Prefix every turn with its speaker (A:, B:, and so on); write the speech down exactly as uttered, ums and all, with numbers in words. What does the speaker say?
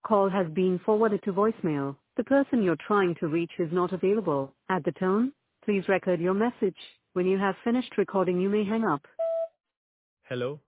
A: call has been forwarded to voicemail. The person you're trying to reach is not available. At the tone, please record your message. When you have finished recording, you may hang up.
B: Hello.